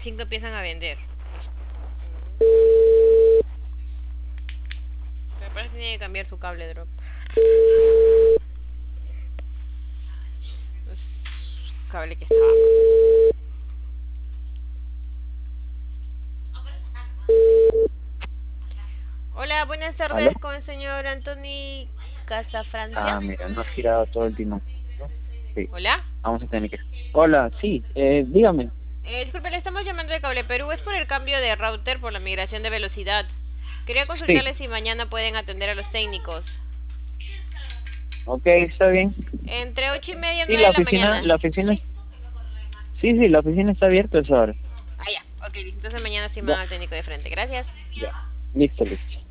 5 empiezan a vender. Pero parece que tiene que cambiar su cable drop. Cable que estaba. Hola, buenas ¿Aló? tardes con el señor Anthony Casafrancia. Ah, mira, no has girado todo el timón, ¿no? Sí, Hola. vamos a tener que... Hola, sí, dígame. Disculpe, le estamos llamando de Cable Perú. Es por el cambio de router por la migración de velocidad. Quería Sí, consultarle si mañana pueden atender a los técnicos. ok, está bien. Entre 8:30 y Sí, 9 de la mañana. ¿Sí? sí, la oficina está abierta a esa hora. Ah, ya. Ok, entonces mañana sí me Ya, van al técnico de frente. Gracias. ya, listo, listo.